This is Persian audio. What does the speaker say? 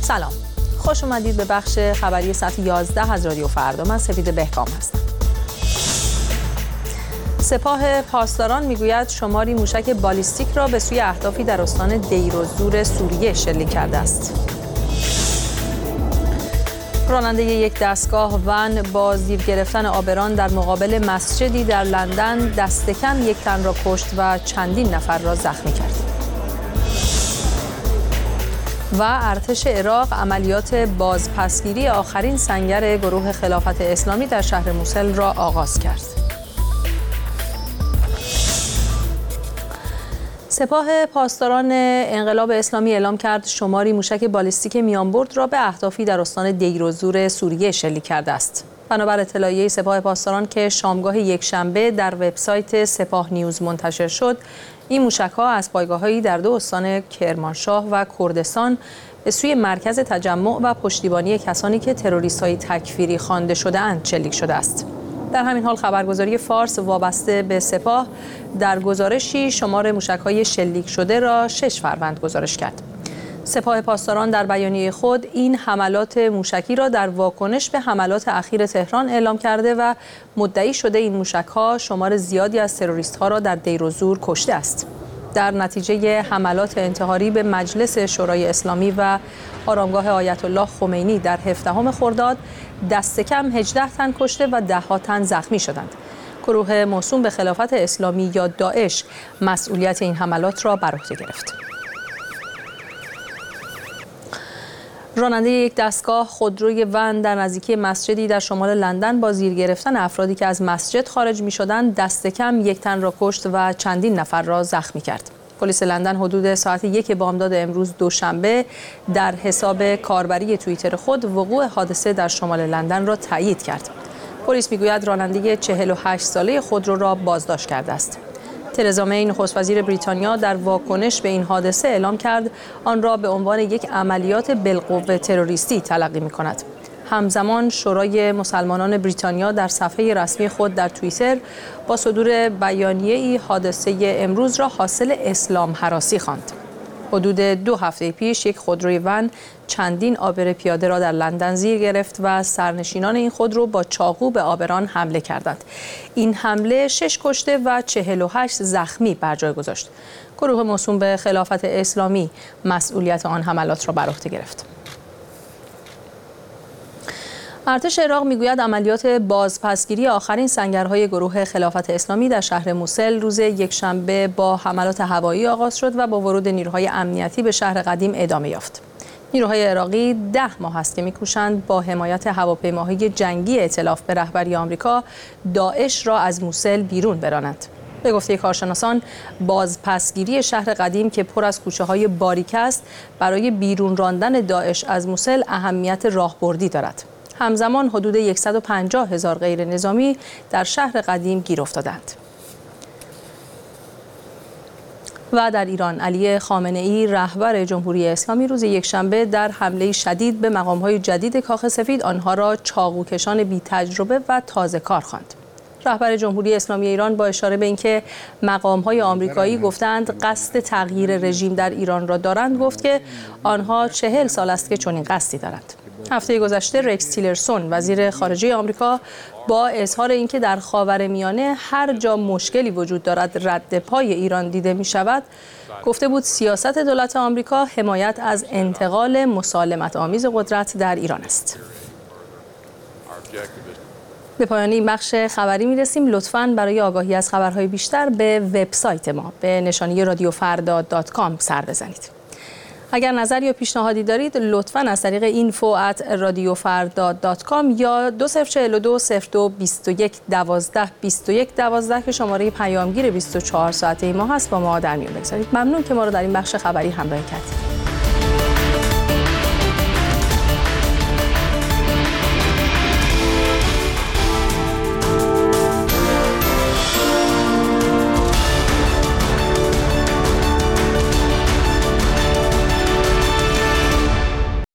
سلام، خوش اومدید به بخش خبری ساعت 11 از رادیو فردا. من سپید بهکام هستم. سپاه پاسداران میگوید شماری موشک بالیستیک را به سوی اهدافی در استان دیر و زور سوریه شلیک کرده است. راننده یک دستگاه ون با زیر گرفتن آبران در مقابل مسجدی در لندن دست کم یک تن را کشت و چندین نفر را زخمی کرد. و ارتش عراق عملیات بازپسگیری آخرین سنگر گروه خلافت اسلامی در شهر موصل را آغاز کرد. سپاه پاسداران انقلاب اسلامی اعلام کرد شماری موشک بالیستیک میانبرد را به اهدافی در استان دیر و زور سوریه شلیک کرده است. بنابر اطلاعیه سپاه پاسداران که شامگاه یکشنبه در وبسایت سپاه نیوز منتشر شد، این موشک‌ها از پایگاه‌هایی در دو استان کرمانشاه و کردستان به سوی مرکز تجمع و پشتیبانی کسانی که تروریست‌های تکفیری خوانده شده‌اند شلیک شده است. در همین حال خبرگزاری فارس وابسته به سپاه در گزارشی شمار موشک‌های شلیک شده را 6 فروند گزارش کرد. سپاه پاسداران در بیانیه خود این حملات موشکی را در واکنش به حملات اخیر تهران اعلام کرده و مدعی شده این موشک‌ها شمار زیادی از تروریست‌ها را در دیر و زور کشته است. در نتیجه حملات انتحاری به مجلس شورای اسلامی و آرامگاه آیت الله خمینی در 17 خرداد دست کم 18 تن کشته و 10 تن زخمی شدند. گروه موسوم به خلافت اسلامی یا داعش مسئولیت این حملات را بر عهده گرفت. راننده یک دستگاه خودروی ون در نزدیکی مسجدی در شمال لندن با زیر گرفتن افرادی که از مسجد خارج می‌شدند دست کم یک تن را کشت و چندین نفر را زخمی کرد. پلیس لندن حدود ساعت 1 بامداد امروز دوشنبه در حساب کاربری توییتر خود وقوع حادثه در شمال لندن را تایید کرد. پلیس می‌گوید راننده 48 ساله خودرو را بازداشت کرده است. ترزا می نخست وزیر بریتانیا در واکنش به این حادثه اعلام کرد آن را به عنوان یک عملیات بالقوه تروریستی تلقی می‌کند. همزمان شورای مسلمانان بریتانیا در صفحه رسمی خود در توییتر با صدور بیانیه‌ای حادثه امروز را حاصل اسلام هراسی خواند. حدود 2 هفته پیش یک خودروی ون چندین عابر پیاده را در لندن زیر گرفت و سرنشینان این خودرو با چاقو به عابران حمله کردند. این حمله 6 کشته و 48 زخمی بر جای گذاشت. گروه موسوم به خلافت اسلامی مسئولیت آن حملات را بر عهده گرفت. ارتش عراق میگوید عملیات بازپسگیری آخرین سنگرهای گروه خلافت اسلامی در شهر موصل روز یکشنبه با حملات هوایی آغاز شد و با ورود نیروهای امنیتی به شهر قدیم ادامه یافت. نیروهای عراقی 10 ماه است که می‌کوشند با حمایت هواپیماهای جنگی ائتلاف به رهبری آمریکا داعش را از موصل بیرون برانند. به گفته کارشناسان بازپسگیری شهر قدیم که پر از کوچه‌های باریک است برای بیرون راندن داعش از موصل اهمیت راهبردی دارد. همزمان حدود 150,000 غیر نظامی در شهر قدیم گیر افتادند. و در ایران علی خامنه‌ای رهبر جمهوری اسلامی روز یکشنبه در حمله شدید به مقام‌های جدید کاخ سفید آنها را چاقوکشان بی تجربه و تازه کار خواند. رهبر جمهوری اسلامی ایران با اشاره به اینکه مقام‌های آمریکایی گفتند قصد تغییر رژیم در ایران را دارند گفت که آنها 40 سال است که چنین قصدی دارند. هفته گذشته رکس تیلرسون وزیر خارجه آمریکا با اظهار اینکه در خاورمیانه هر جا مشکلی وجود دارد رد پای ایران دیده می شود گفته بود سیاست دولت آمریکا حمایت از انتقال مسالمت آمیز قدرت در ایران است. به پایان این بخش خبری می رسیم. لطفاً برای آگاهی از خبرهای بیشتر به وبسایت ما به نشانی radiofarda.com سر بزنید. اگر نظر یا پیشنهادی دارید لطفاً از طریق info@radiofarda.com یا 2042 02 21 12 21 12 که شماره پیامگیر 24 ساعته ما هست با ما در میون بگذارید. ممنون که ما رو در این بخش خبری همراهی کردید.